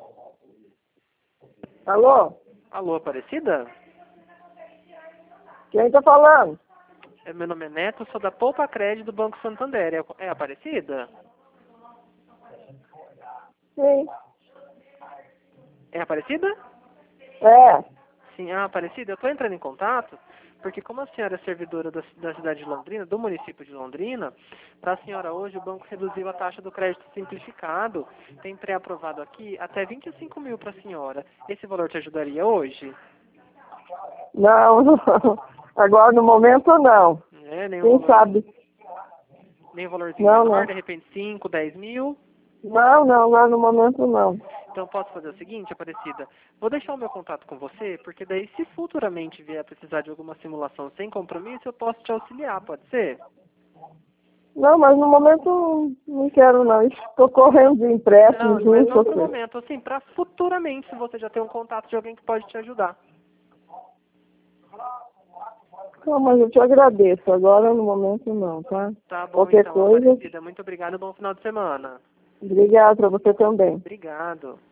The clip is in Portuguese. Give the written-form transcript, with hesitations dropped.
Alô? Alô, Aparecida? Quem tá falando? Meu nome é Neto, sou da Poupa Crédito do Banco Santander. É Aparecida? Sim. É Aparecida? É. Sim, Aparecida, eu estou entrando em contato porque como a senhora é servidora da cidade de Londrina, do município de Londrina, para a senhora hoje o banco reduziu a taxa do crédito simplificado, tem pré-aprovado aqui até 25 mil para a senhora. Esse valor te ajudaria hoje? Não, não. Agora no momento não. Nenhum Quem valor, sabe? nenhum valorzinho Não, menor, não. de repente 5, 10 mil? Não, não, agora no momento não. Então posso fazer o seguinte, Aparecida, vou deixar o meu contato com você, porque daí se futuramente vier a precisar de alguma simulação sem compromisso, eu posso te auxiliar, pode ser? Não, mas no momento não quero não. Estou correndo de empréstimo Não, mas junto não a pro você. momento, assim, para futuramente, se você já tem um contato de alguém que pode te ajudar. Não, mas eu te agradeço. Agora no momento não, tá? Tá bom, Qualquer então, coisa, Aparecida. Muito obrigado e bom final de semana. obrigado para você também. Obrigado.